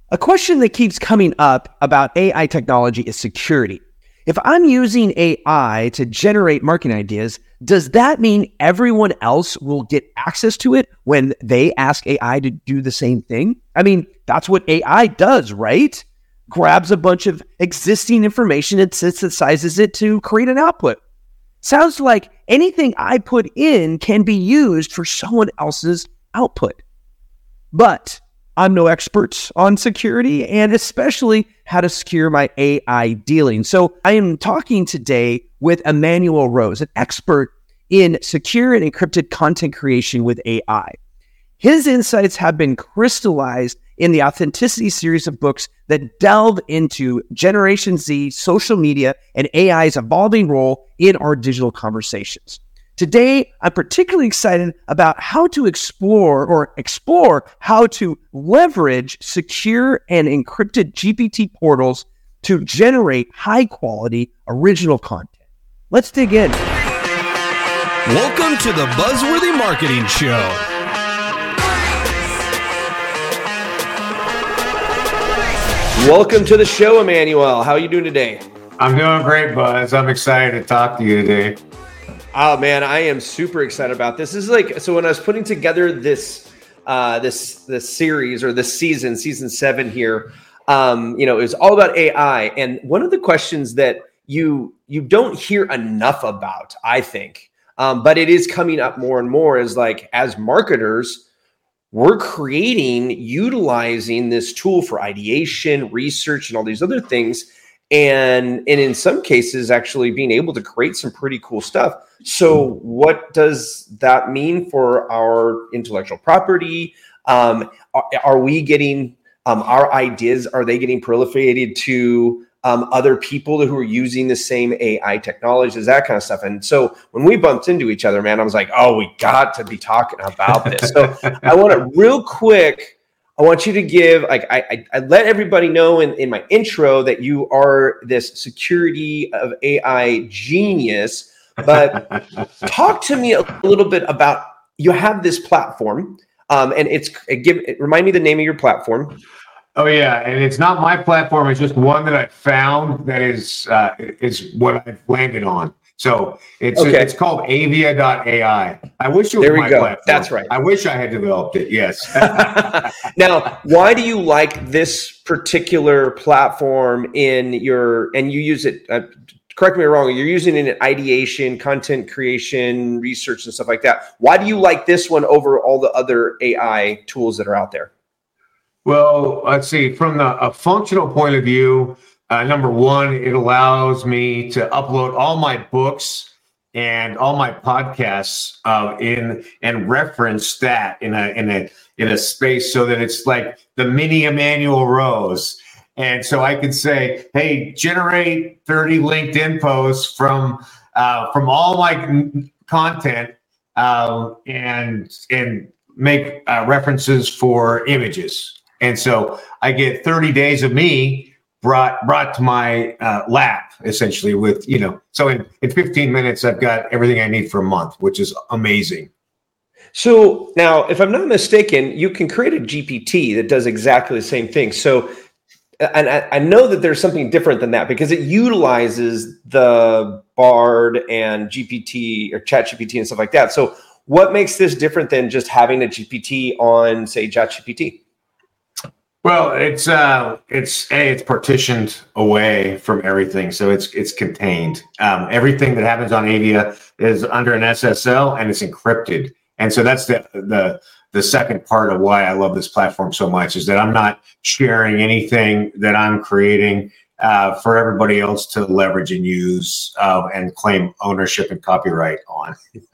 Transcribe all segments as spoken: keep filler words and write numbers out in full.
A question that keeps coming up about A I technology is security. If I'm using A I to generate marketing ideas, does that mean everyone else will get access to it when they ask A I to do the same thing? I mean, that's what A I does, right? Grabs a bunch of existing information and synthesizes it to create an output. Sounds like anything I put in can be used for someone else's output. But I'm no expert on security and especially how to secure my A I dealing. So I am talking today with Emmanuel Rose, an expert in secure and encrypted content creation with A I. His insights have been crystallized in the Authenticity series of books that delve into Generation Z, social media, and A I's evolving role in our digital conversations. Today, I'm particularly excited about how to explore or explore how to leverage secure and encrypted G P T portals to generate high-quality original content. Let's dig in. Welcome to the Buzzworthy Marketing Show. Welcome to the show, Emmanuel. How are you doing today? I'm doing great, Buzz. I'm excited to talk to you today. Oh man, I am super excited about this. This is like, so when I was putting together this, uh, this, this series or this season, season seven here, um, you know, it was all about A I. And one of the questions that you, you don't hear enough about, I think, um, but it is coming up more and more is like, as marketers, we're creating, utilizing this tool for ideation, research, and all these other things. And, and in some cases, actually being able to create some pretty cool stuff. So what does that mean for our intellectual property? Um, are, are we getting um, our ideas, are they getting proliferated to um, other people who are using the same A I technologies, that kind of stuff? And so when we bumped into each other, man, I was like, oh, we got to be talking about this. So I want to real quick, I want you to give, like, I, I, I let everybody know in, in my intro that you are this security of A I genius, but talk to me a little bit about, you have this platform, um, and it's, it give, it, remind me the name of your platform. Oh yeah, and it's not my platform, it's just one that I found that is, uh, is what I've landed on. So it's okay. It's called Avia dot A I. I wish it was there we my go. platform. That's right. I wish I had developed it. Yes. Now, why do you like this particular platform in your? And you use it. Uh, correct me if I'm wrong. You're using it in ideation, content creation, research, and stuff like that. Why do you like this one over all the other A I tools that are out there? Well, let's see. From the a functional point of view. Uh, number one, it allows me to upload all my books and all my podcasts uh, in and reference that in a in a in a space so that it's like the mini Emmanuel Rose, and so I can say, "Hey, generate thirty LinkedIn posts from uh, from all my content uh, and and make uh, references for images," and so I get thirty days of me. Brought brought to my uh, lap, essentially, with, you know, so in, in fifteen minutes, I've got everything I need for a month, which is amazing. So now, if I'm not mistaken, you can create a G P T that does exactly the same thing. So, and I, I know that there's something different than that because it utilizes the Bard and G P T or ChatGPT and stuff like that. So what makes this different than just having a G P T on, say, ChatGPT? Well, it's uh, it's a it's partitioned away from everything, so it's it's contained. Um, everything that happens on Avia is under an S S L and it's encrypted, and so that's the the the second part of why I love this platform so much is that I'm not sharing anything that I'm creating uh, for everybody else to leverage and use uh, and claim ownership and copyright on.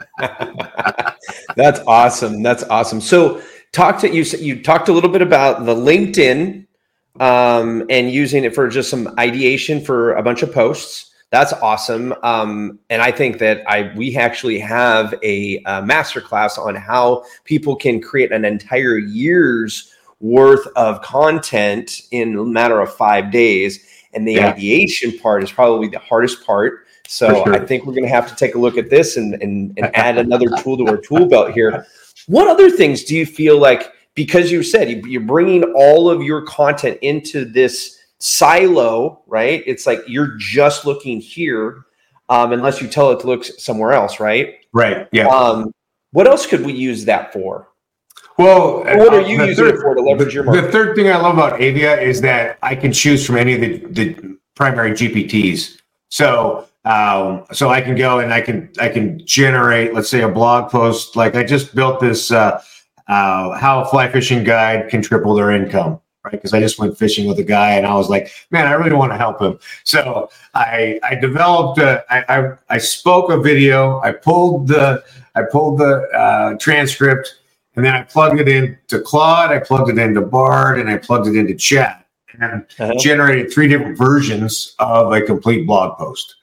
That's awesome. That's awesome. So. Talk to you. You talked a little bit about the LinkedIn um, and using it for just some ideation for a bunch of posts. That's awesome. Um, and I think that I we actually have a, a masterclass on how people can create an entire year's worth of content in a matter of five days. And the yeah. ideation part is probably the hardest part. So sure. I think we're going to have to take a look at this and, and, and add another tool to our tool belt here. What other things do you feel like because you said you- you're bringing all of your content into this silo, right? It's like you're just looking here, um, unless you tell it to look somewhere else, right? Right. Yeah. Um, what else could we use that for? Well, What are uh, you the using third, it for to leverage your the, market? the third thing I love about Avia is that I can choose from any of the, the primary G P Ts. So, um, so I can go and I can I can generate, let's say, a blog post. Like I just built this uh, uh, how a fly fishing guide can triple their income, right? Because I just went fishing with a guy and I was like, man, I really want to help him. So I I developed a, I, I I spoke a video. I pulled the I pulled the uh, transcript. And then I plugged it into Claude, I plugged it into Bard, and I plugged it into Chat, and uh-huh. generated three different versions of a complete blog post.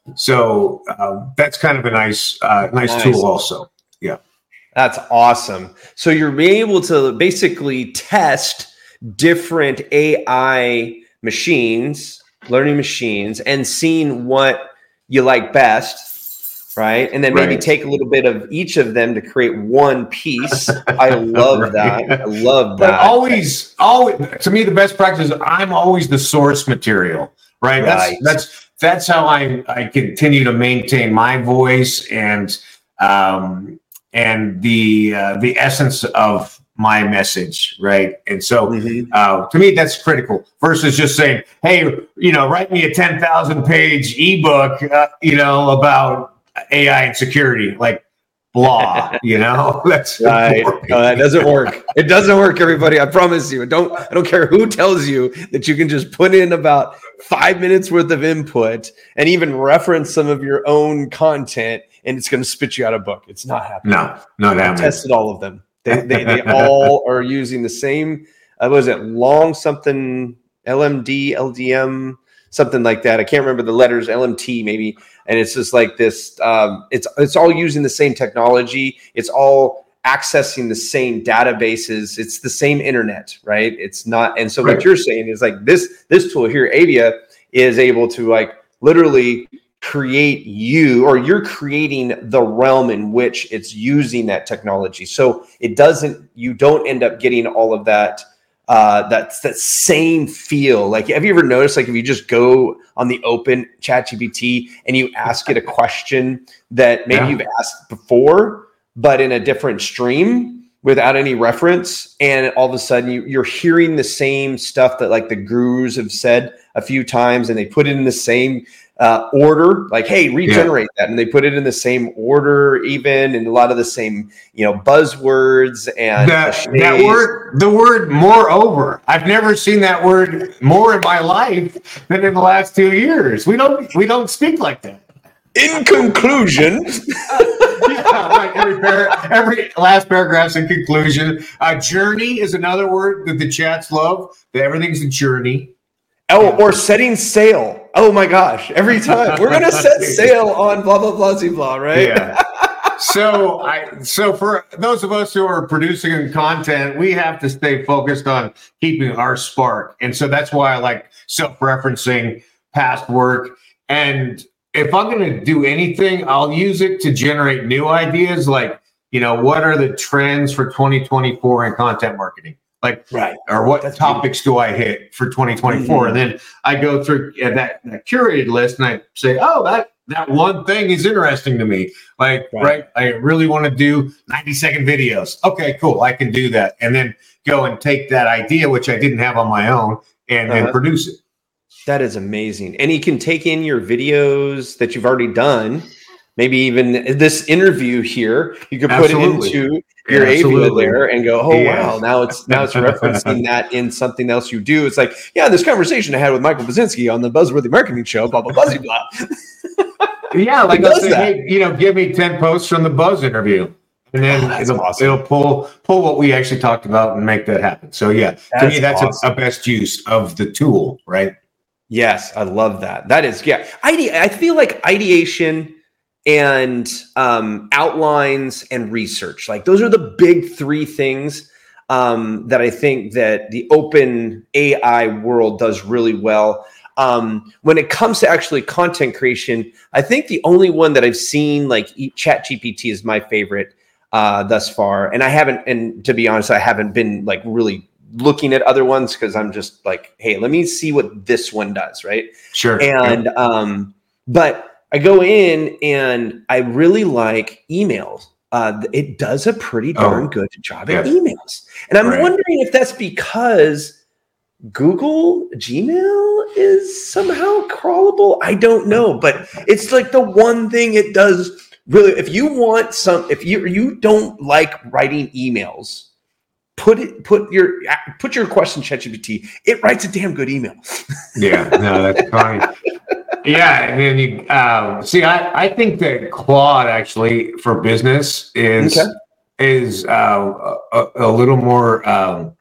So uh, that's kind of a nice, uh, nice, nice tool, also. Yeah, that's awesome. So you're able to basically test different A I machines, learning machines, and seeing what you like best. Right. And then maybe right. take a little bit of each of them to create one piece. I love right. that. I love that. But always, always, to me, the best practice is I'm always the source material. Right. right. That's that's that's how I, I continue to maintain my voice and um, and the uh, the essence of my message. Right. And so mm-hmm. uh, to me, that's critical versus just saying, hey, you know, write me a ten thousand page ebook, uh, you know, about A I and security, like blah, you know, that's right. No, that doesn't work. It doesn't work, everybody. I promise you. Don't, I don't care who tells you that you can just put in about five minutes worth of input and even reference some of your own content and it's going to spit you out a book. It's not happening. No, not happening. I tested all of them. They, they, they all are using the same, uh, what was it? Long something, L M D, L D M, something like that. I can't remember the letters, L M T maybe. And it's just like this, um, it's it's all using the same technology. It's all accessing the same databases. It's the same internet, right? It's not. And so right. what you're saying is like this, this tool here, Avia, is able to like literally create you, or you're creating the realm in which it's using that technology. So it doesn't, you don't end up getting all of that Uh, that's that same feel. Like, have you ever noticed, like, if you just go on the open ChatGPT and you ask it a question that maybe yeah. you've asked before, but in a different stream without any reference, and all of a sudden you, you're hearing the same stuff that like the gurus have said a few times, and they put it in the same uh, order, like, hey, regenerate yeah. that. And they put it in the same order, even, and a lot of the same, you know, buzzwords and that, that word, the word moreover. I've never seen that word more in my life than in the last two years. We don't, we don't speak like that. In conclusion, yeah, right. Every, par- every last paragraph's in conclusion. Uh, journey is another word that the chats love. That everything's a journey. Oh, or setting sail. Oh my gosh. Every time we're going to set sail on blah, blah, blah, blah, blah, right? Yeah. So I, so for those of us who are producing content, we have to stay focused on keeping our spark. And so that's why I like self-referencing past work. And if I'm going to do anything, I'll use it to generate new ideas. Like, you know, what are the trends for twenty twenty-four in content marketing? Like, right. or what That's topics beautiful. do I hit for twenty twenty-four? Mm-hmm. And then I go through that, that curated list and I say, oh, that, that one thing is interesting to me. Like, right, right I really want to do ninety second videos. Okay, cool. I can do that. And then go and take that idea, which I didn't have on my own, and, uh-huh. and produce it. That is amazing. And you can take in your videos that you've already done. Maybe even this interview here, you could put Absolutely. it into your Avia there and go, oh, yeah. wow, now it's now it's referencing that in something else you do. It's like, yeah, this conversation I had with Michael Basinski on the Buzzworthy Marketing Show, blah, blah, blah, blah. Yeah, like I'll say, hey, you know, give me ten posts from the Buzz interview. And then oh, it'll, awesome. it'll pull pull what we actually talked about and make that happen. So, yeah, that's to me, that's awesome. a, a best use of the tool, right? Yes, I love that. That is, yeah. Ide- I feel like ideation and um, outlines and research, like those are the big three things um, that I think that the open A I world does really well. Um, when it comes to actually content creation, I think the only one that I've seen, like ChatGPT is my favorite. uh, thus far. And I haven't, and to be honest, I haven't been like really looking at other ones because I'm just like, hey, let me see what this one does, right? Sure. And yeah. um, but I go in and I really like emails. Uh, it does a pretty darn Oh, good job yeah. at emails, and I'm Right. wondering if that's because Google Gmail is somehow crawlable. I don't know, but it's like the one thing it does really. If you want some, if you you don't like writing emails, put it put your put your request in ChatGPT. It writes a damn good email. Yeah, no, that's fine. Yeah, and then you uh, see. I, I think that Claude actually for business is Okay. is uh, a, a little more um,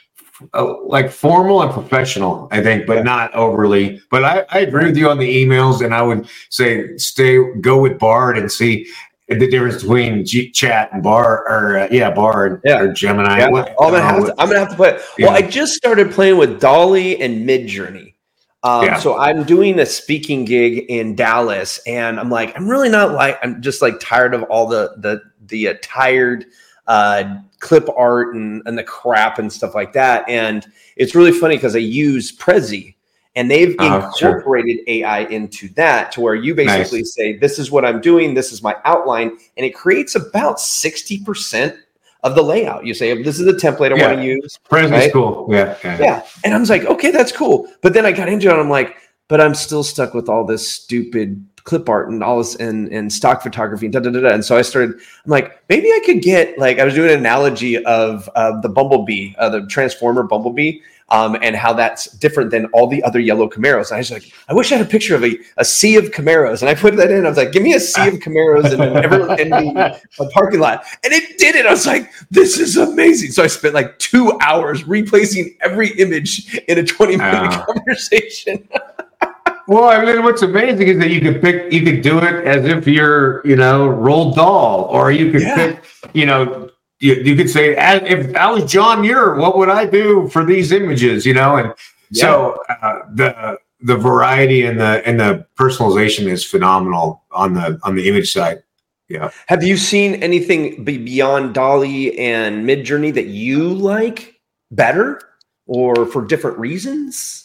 uh, like formal and professional. I think, but Yeah. not overly. But I, I agree with you on the emails, and I would say stay go with Bard and see the difference between G- Chat and Bard, or uh, yeah, Bard Yeah. or Gemini. Yeah. What, Oh, I'm gonna uh, have to. I'm gonna have to play it. Yeah. Well, I just started playing with Dolly and Midjourney. Um, Yeah. So I'm doing a speaking gig in Dallas, and I'm like, I'm really not like, I'm just like tired of all the the the uh, tired uh, clip art and and the crap and stuff like that. And it's really funny because I use Prezi, and they've Uh-huh, sure. incorporated A I into that to where you basically Nice. say, this is what I'm doing, this is my outline, and it creates about sixty percent of the layout. You say, this is the template I Yeah. want to use. Prezi's Right? cool. Yeah, yeah. Yeah. And I was like, okay, that's cool. But then I got into it and I'm like, but I'm still stuck with all this stupid clip art and all this and, and stock photography and da, da, da, da. And so I started, I'm like, maybe I could get, like, I was doing an analogy of uh, the Bumblebee, uh, the Transformer Bumblebee, um, and how that's different than all the other yellow Camaros. And I was like, I wish I had a picture of a, a sea of Camaros. And I put that in. I was like, give me a sea of Camaros in, the, in the a parking lot. And it did it. I was like, this is amazing. So I spent like two hours replacing every image in a twenty minute Uh. conversation. Well, I mean, what's amazing is that you could pick, you could do it as if you're, you know, Roald Dahl, or you could Yeah. pick, you know, you, you could say, "As- if I was John Muir, what would I do for these images, you know? And so uh, the the variety and the and the personalization is phenomenal on the on the image side. Yeah. Have you seen anything be- beyond Dolly and Midjourney that you like better or for different reasons?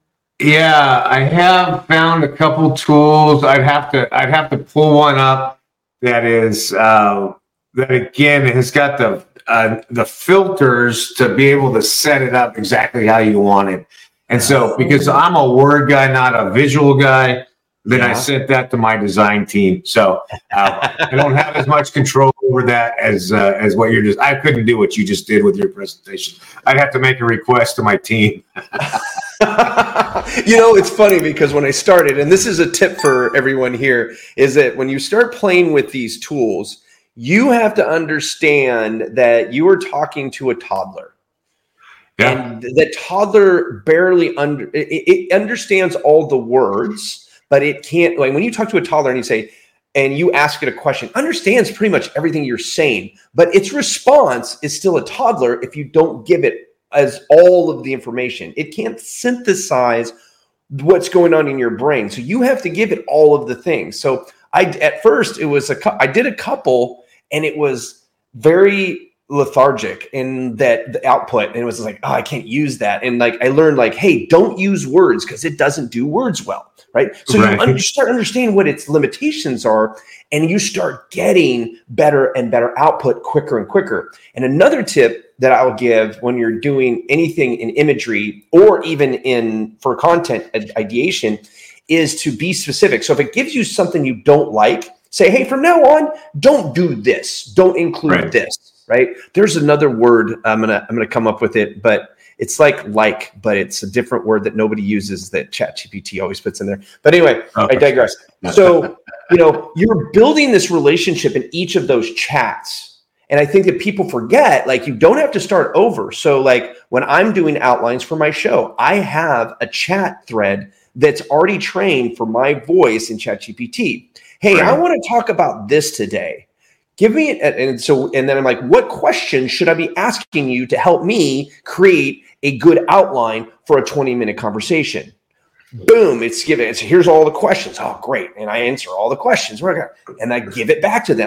Yeah, I have found a couple tools. I'd have to I'd have to pull one up that is uh, that again has got the uh, the filters to be able to set it up exactly how you want it. And so because I'm a word guy, not a visual guy, then I Yeah. sent that to my design team. So uh, I don't have as much control over that as uh, as what you're just. I couldn't do what you just did with your presentation. I'd have to make a request to my team. You know, it's funny because when I started, and this is a tip for everyone here, is that when you start playing with these tools, you have to understand that you are talking to a toddler. Yeah. And the toddler barely under it, it understands all the words, but it can't, like when you talk to a toddler and you say, and you ask it a question, understands pretty much everything you're saying, but its response is still a toddler if you don't give it as all of the information. It can't synthesize what's going on in your brain. So you have to give it all of the things. So I, at first it was a, cou- I did a couple and it was very lethargic in that the output. And it was like, oh, I can't use that. And like, I learned like, hey, don't use words because it doesn't do words well. Right. So Right. you un- start understanding what its limitations are, and you start getting better and better output quicker and quicker. And another tip that I'll give when you're doing anything in imagery or even in for content ideation is to be specific. So if it gives you something you don't like, say, hey, from now on, don't do this. Don't include Right. this. Right. There's another word. I'm gonna I'm gonna come up with it, but it's like like, but it's a different word that nobody uses that ChatGPT always puts in there. But anyway, Okay. I digress. So, you know, you're building this relationship in each of those chats. And I think that people forget, like, you don't have to start over. So like when I'm doing outlines for my show, I have a chat thread that's already trained for my voice in ChatGPT. Hey, Right. I want to talk about this today. Give me, and so, and then I'm like, what questions should I be asking you to help me create a good outline for a twenty minute conversation? Boom, it's given. It's here's all the questions. Oh, great. And I answer all the questions. And I give it back to them.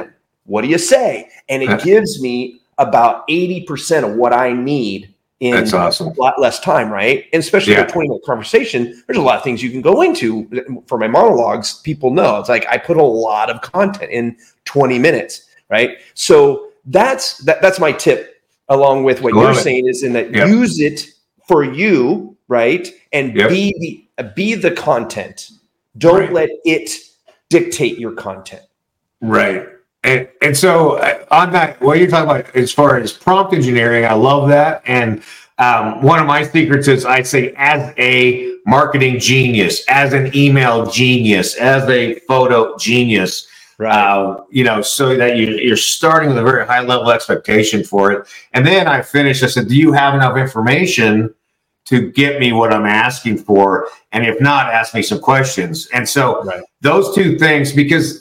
what do you say? And it gives me about eighty percent of what I need in That's awesome. a lot less time, right? And especially yeah. a twenty minute conversation, there's a lot of things you can go into. For my monologues, people know it's like I put a lot of content in twenty minutes, right? So that's that, that's my tip, along with what Love you're it. saying, is in that yep. use it for you, right? And yep. be the be the content. Don't right. let it dictate your content. Right. And and so uh, on that, what you're talking about as far as prompt engineering, I love that. And um, one of my secrets is I say, as a marketing genius, as an email genius, as a photo genius, right. uh, you know, so that you, you're starting with a very high level expectation for it. And then I finished, I said, do you have enough information to get me what I'm asking for? And if not, ask me some questions. And so right. those two things, because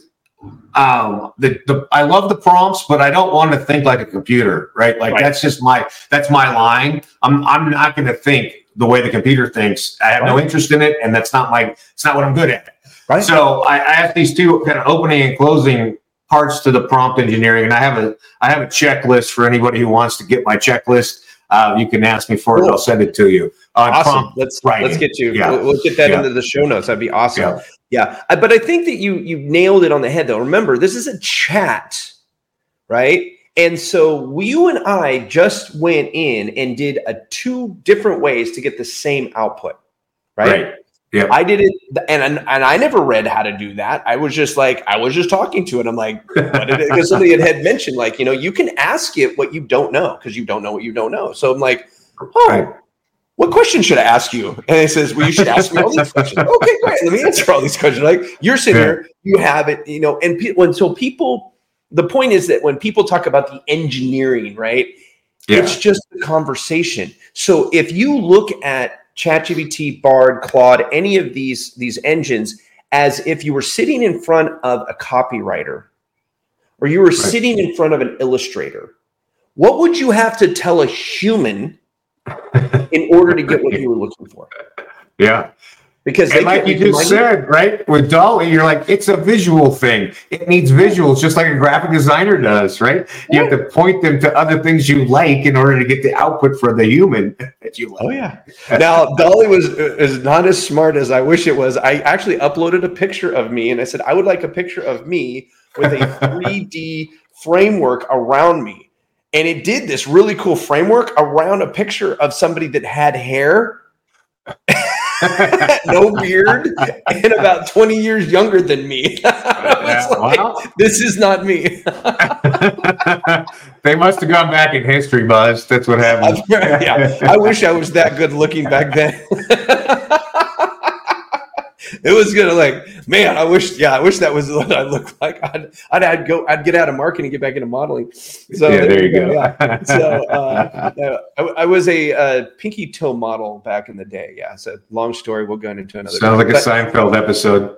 Um, the, the I love the prompts, but I don't want to think like a computer, right? Like right. that's just my that's my line. I'm I'm not going to think the way the computer thinks. I have right. no interest in it, and that's not my it's not what I'm good at. Right. So I, I have these two kind of opening and closing parts to the prompt engineering, and I have a I have a checklist for anybody who wants to get my checklist. Uh, you can ask me for cool. it. I'll send it to you. Uh, awesome. Let's writing. let's get you. Yeah. We'll, we'll get that yeah. into the show notes. That'd be awesome. Yeah. yeah. I, but I think that you you nailed it on the head, though. Remember, this is a chat, right? And so you and I just went in and did a two different ways to get the same output, right? Right. Yeah. I did it, and and I never read how to do that. I was just like, I was just talking to it. I'm like, what did it? Because somebody had, had mentioned, like, you know, you can ask it what you don't know because you don't know what you don't know. So I'm like, oh, right. what question should I ask you? And it says, well, you should ask me all these questions. Okay, great. Let me answer all these questions. Like, you're sitting yeah. here, you have it, you know, and pe- when so people, the point is that when people talk about the engineering, right, yeah. it's just a conversation. So if you look at ChatGPT, Bard, Claude, any of these these engines, as if you were sitting in front of a copywriter or you were right. sitting in front of an illustrator, what would you have to tell a human in order to get what you were looking for? Yeah. Because and like you just said, right, with DALL-E, you're like, it's a visual thing. It needs visuals, just like a graphic designer does, right? You have to point them to other things you like in order to get the output for the human that you like. Oh, yeah. Now, DALL-E was is not as smart as I wish it was. I actually uploaded a picture of me, and I said, I would like a picture of me with a three D framework around me. And it did this really cool framework around a picture of somebody that had hair. No beard, and about twenty years younger than me. I was like, wow. This is not me. They must have gone back in history, Buzz. That's what happened. Yeah, I wish I was that good looking back then. It was gonna like, man, I wish, yeah, I wish that was what I looked like. I'd, I'd, I'd go, I'd get out of marketing, get back into modeling. So yeah, there, there you go. go. Yeah. So uh, I, I was a uh, pinky toe model back in the day. Yeah. So long story. We'll go into another. Sounds like but, a Seinfeld episode.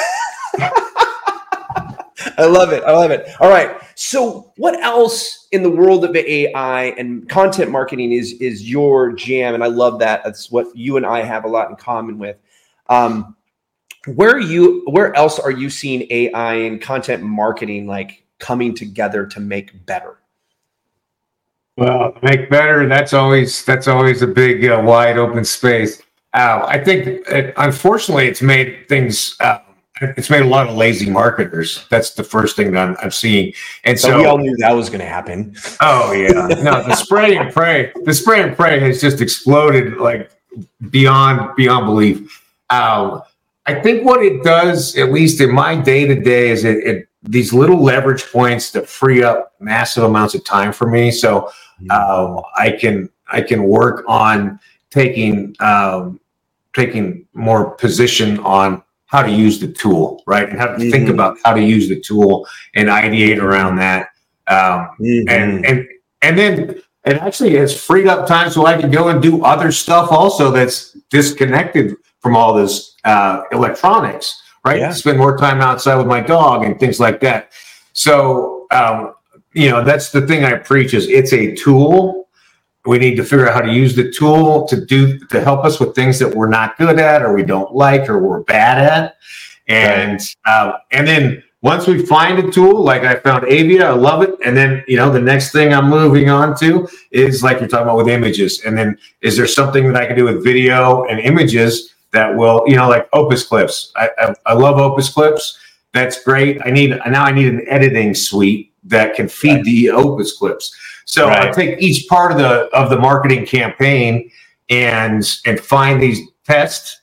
I love it. I love it. All right. So what else in the world of A I and content marketing is is your jam? And I love that. That's what you and I have a lot in common with. Um, Where are you? Where else are you seeing A I and content marketing like coming together to make better? Well, make better. That's always that's always a big uh, wide open space. Uh, I think, it, unfortunately, it's made things. Uh, it's made a lot of lazy marketers. That's the first thing that I'm, I'm seeing. And so, so we all knew that was going to happen. Oh yeah, no, the spray and pray. The spray and pray has just exploded like beyond beyond belief. Um, I think what it does, at least in my day-to-day, is it, it these little leverage points that free up massive amounts of time for me. So um, I can I can work on taking um, taking more position on how to use the tool, right? And how to mm-hmm. think about how to use the tool and ideate around that. Um, mm-hmm. And and and then it actually has freed up time so I can go and do other stuff also that's disconnected from all this uh, electronics, right? Yeah. Spend more time outside with my dog and things like that. So, um, you know, that's the thing I preach is it's a tool. We need to figure out how to use the tool to do, to help us with things that we're not good at or we don't like or we're bad at. And, right. uh, and then once we find a tool, like I found Avia, I love it. And then, you know, the next thing I'm moving on to is like you're talking about with images. And then is there something that I can do with video and images that will, you know, like Opus Clips. I, I, I love Opus Clips. That's great. I need, now I need an editing suite that can feed right. the Opus Clips. So right. I take each part of the, of the marketing campaign and, and find these tests,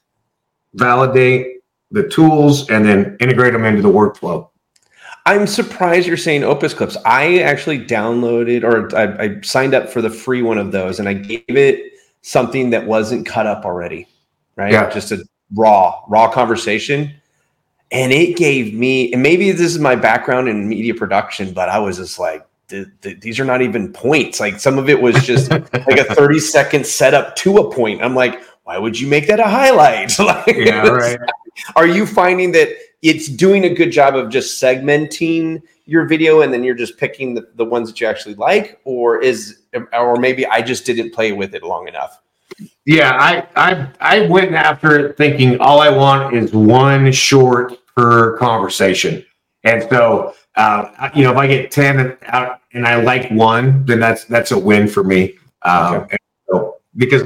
validate the tools, and then integrate them into the workflow. I'm surprised you're saying Opus Clips. I actually downloaded or I, I signed up for the free one of those, and I gave it something that wasn't cut up already, right? Yeah. Just a raw, raw conversation. And it gave me, and maybe this is my background in media production, but I was just like, th- th- these are not even points. Like some of it was just like a thirty second setup to a point. I'm like, why would you make that a highlight? Like, yeah, right. Are you finding that it's doing a good job of just segmenting your video and then you're just picking the, the ones that you actually like? Or is, or maybe I just didn't play with it long enough? Yeah, I, I, I went after it thinking all I want is one short per conversation. And so, uh, you know, if I get ten out and I like one, then that's, that's a win for me. Um, okay. so, because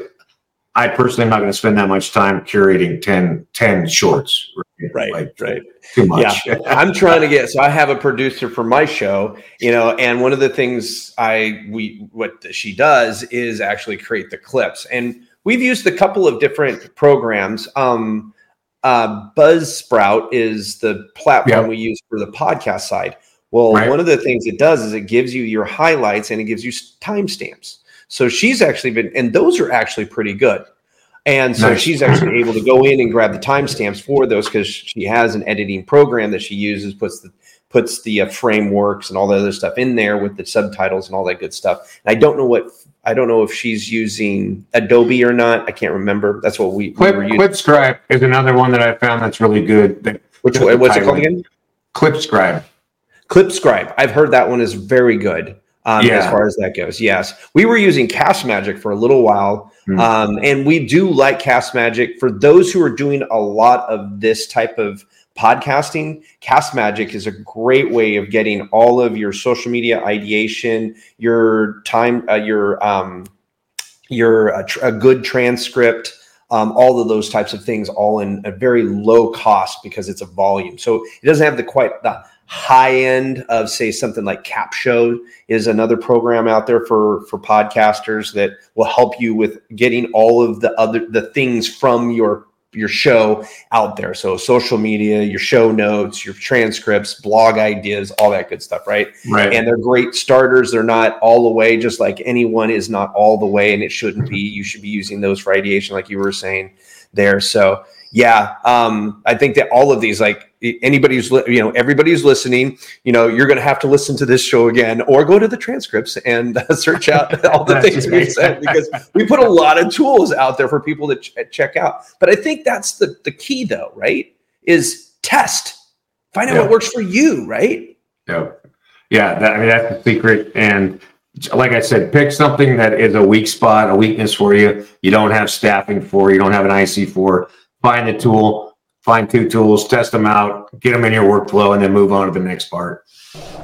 I personally am not going to spend that much time curating ten, ten shorts. Right, like, right. Too much. Yeah. I'm trying to get, so I have a producer for my show, you know, and one of the things I, we, what she does is actually create the clips. And we've used a couple of different programs. Um, uh, Buzzsprout is the platform yep. we use for the podcast side. Well, right. one of the things it does is it gives you your highlights and it gives you timestamps. So she's actually been, and those are actually pretty good. And so nice. She's actually able to go in and grab the timestamps for those because she has an editing program that she uses, puts the puts the uh, frameworks and all the other stuff in there with the subtitles and all that good stuff. And I don't know what I don't know if she's using Adobe or not. I can't remember. That's what we, Clip, we were using. Clipscribe is another one that I found that's really good. That, Which one? What's it called again? Clipscribe. Clipscribe. I've heard that one is very good. Um, yeah. As far as that goes, yes. We were using Castmagic for a little while, mm. um, and we do like Castmagic. For those who are doing a lot of this type of podcasting, Castmagic is a great way of getting all of your social media ideation, your time, uh, your um, your uh, tr- a good transcript, um, all of those types of things, all in a very low cost because it's a volume. So it doesn't have the quite the high end of, say, something like Capshow is another program out there for for podcasters that will help you with getting all of the other the things from your your show out there. So social media, your show notes, your transcripts, blog ideas, all that good stuff, right? Right. And they're great starters. They're not all the way, just like anyone is not all the way, and it shouldn't be. You should be using those for ideation, like you were saying there. So yeah, um, I think that all of these, like anybody who's, you know, everybody who's listening, you know, you're going to have to listen to this show again or go to the transcripts and uh, search out all the things we said, because we put a lot of tools out there for people to ch- check out. But I think that's the, the key though, right? Is test, find out yeah. what works for you, right? Yeah. Yeah. That, I mean, that's the secret. And like I said, pick something that is a weak spot, a weakness for you. You don't have staffing for, you don't have an I C for. Find the tool, find two tools, test them out, get them in your workflow, and then move on to the next part.